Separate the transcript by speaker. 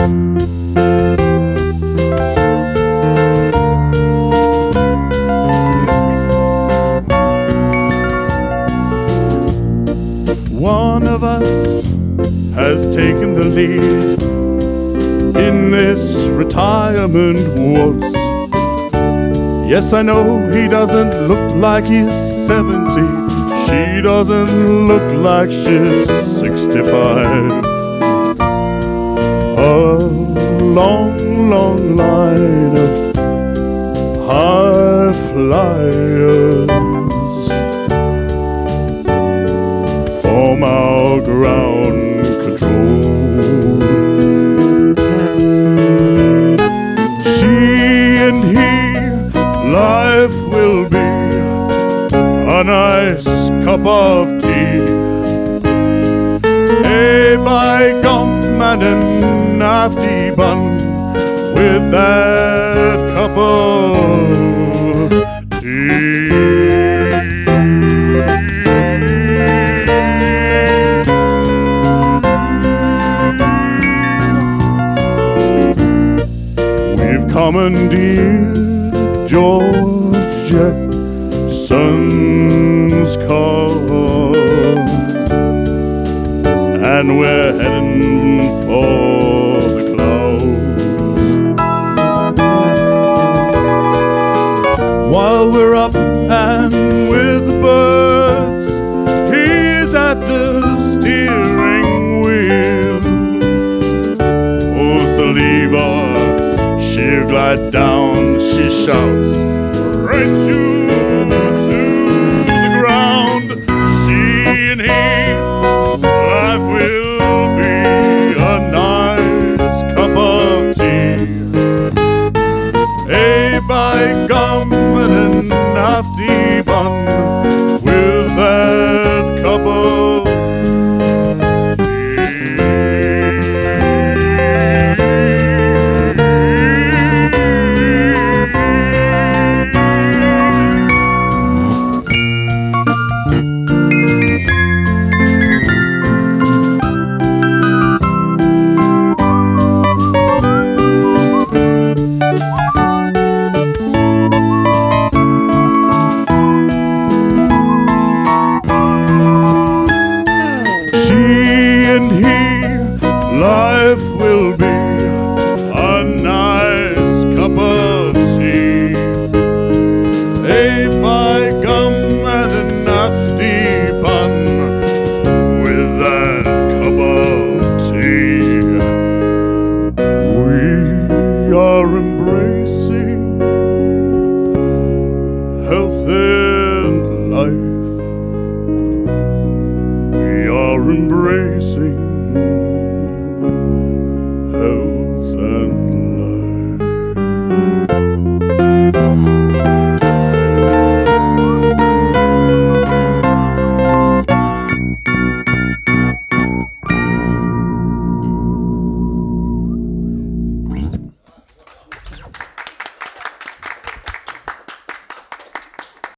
Speaker 1: One of us has taken the lead in this retirement waltz. Yes, I know he doesn't look like he's 70. She doesn't look like she's 65. A long, long line of high flyers form our ground control. She and he, life will be a nice cup of tea, a by gum and a nasty bun with that cup of tea. We've commandeered George Jackson's car, and we're heading for the clouds. While we're up and with the birds, he's at the steering wheel. Pulls the lever, she'll glide down, she shouts, race you to the ground. She and he, life will be a nice cup of tea, a by gum and a nasty bun with that cup of tea. Life will be a nice cup of tea, a by gum and a nasty bun with that cup of tea. We are embracing health and life. We are embracing